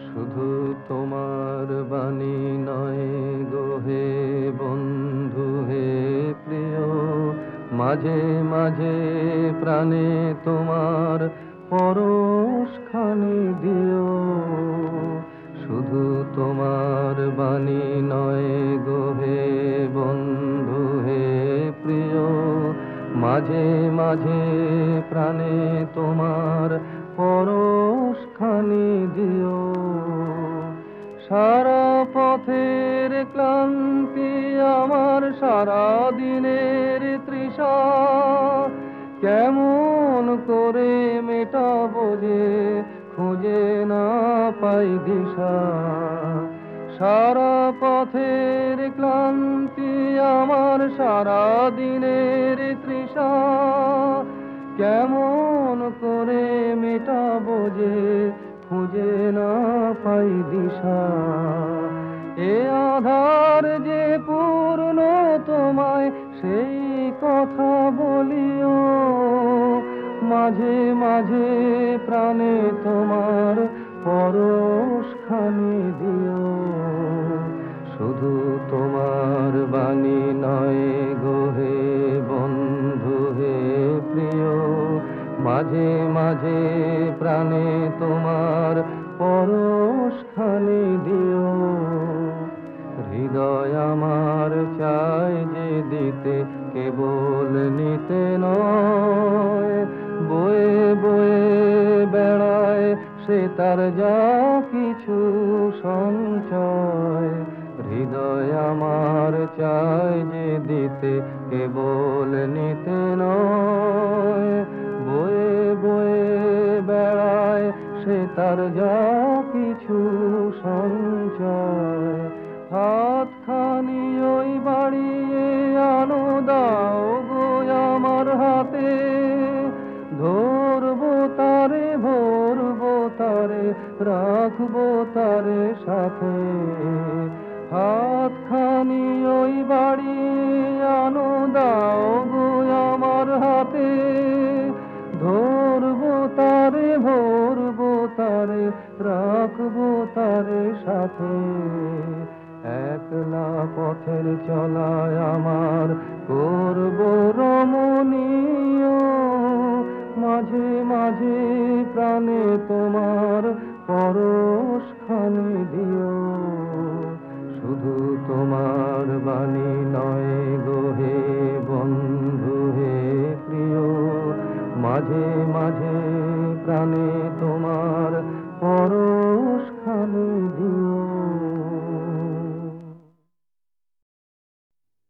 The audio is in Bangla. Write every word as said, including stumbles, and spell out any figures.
শুধু তোমার বাণী নয় গো হে বন্ধু হে প্রিয়, মাঝে মাঝে প্রাণে তোমার পরশখানি দিও। শুধু তোমার বাণী নয় গো হে বন্ধু হে প্রিয়, মাঝে মাঝে প্রাণে তোমার পরশখানি দিও। সারা পথের ক্লান্তি আমার, সারা দিনের তৃষা, কেমন করে মেটাবো যে খুঁজে না পাই দিশা। সারা পথের ক্লান্তি আমার, সারা দিনের তৃষা, কেমন করে মেটাবো যে খুঁজে না পাই দিশা। এ আধার যে পূর্ণ তোমায় সেই কথা বলিও, মাঝে মাঝে প্রাণে তোমার পরশখানি দিও। শুধু তোমার বাণী নয় গো হে বন্ধু হে প্রিয়, মাঝে মাঝে প্রাণে তোমার পরশখানি দিও। হৃদয় আমার চায় যে দিতে, কেবল নিতে নয়, বয়ে বয়ে বেড়ায় সে তার যা কিছু সঞ্চয়। হৃদয় আমার চায় যে দিতে, কেবল নিতে নয়, বয়ে বয়ে বেড়ায় সে তার যা কিছু সঞ্চয়। হাতখানি ওই বাড়িয়ে আনো দাও গো আমার হাতে, ধরবো তারে ভরবো তারে রাখবো তারে সাথে। হাতখানি ওই বাড়িয়ে আনো দাও গো আমার হাতে, ধরবো তারে ভরবো তারে রাখবো তারে সাথে। একলা পথের চলায় আমার করবো রমণীয়, মাঝে মাঝে প্রাণে তোমার পরশখানি দিও। শুধু তোমার বাণী নয় গো হে বন্ধু হে প্রিয়, মাঝে মাঝে প্রাণে